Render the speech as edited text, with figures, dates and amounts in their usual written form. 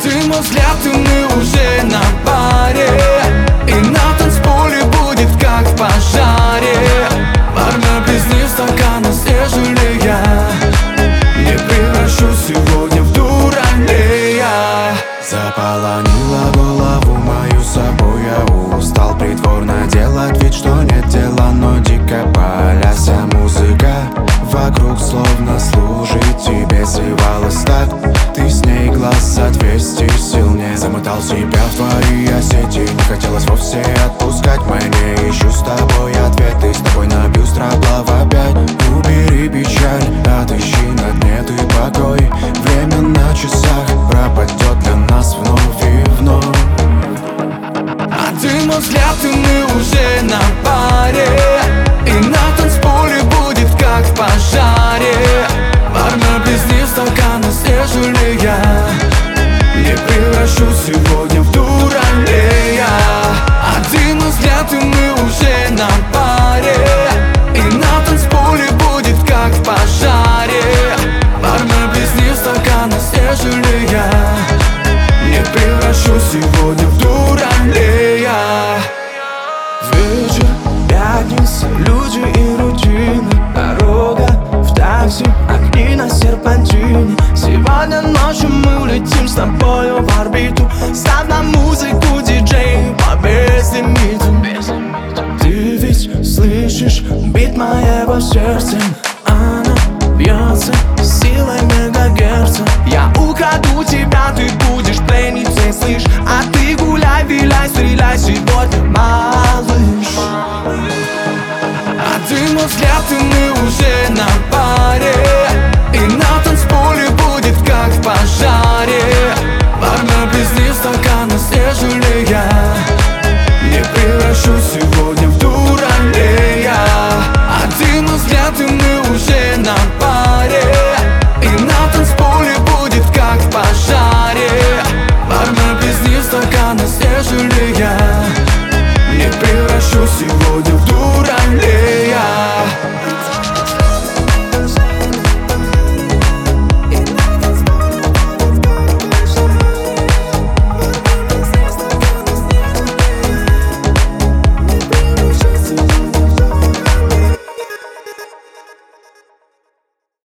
ты мой взгляд, и мы уже на паре. И на танцполе будет как в пожаре. Бармен без них стакана, ежели я не превращусь сегодня в дуралея. Заполонила голову мою собой, я устал притворно делать вид, что нет дела, но дико болясь. Вся музыка вокруг словно служит тебе, сливалась так, ты с ней глаз за 200 сил не замотал себя в твои сети. Не хотелось вовсе отпускать, мы не ищу с тобой ответы, с тобой набью страблов опять. Убери печаль, отыщи на дне ты покой. Время на часах пропадет для нас вновь и вновь. А ты мой взгляд, и мы уже на паре. И на танцполе будет как в пожаре. Бармен без них стакана, ежели я не превращусь сегодня в дуралея. А ты мой взгляд, и мы уже на паре. И на танцполе будет как в пожаре. Бармен без них стакана, ежели я не превращусь сегодня в дуралея. Вечер, пятница, люди и рутина. Дорога в такси, огни на серпантине. Сегодня ночью мы улетим с тобою в орбиту. Ставь на музыку, диджей, по безлимиту. Ты ведь слышишь бит моего сердца? Она бьется силой мегагерца. Я украду тебя, ты будешь пленницей, слышь. А ты гуляй, виляй, стреляй сегодня, малыш. А ты мой взгляд, и мы уже на паре.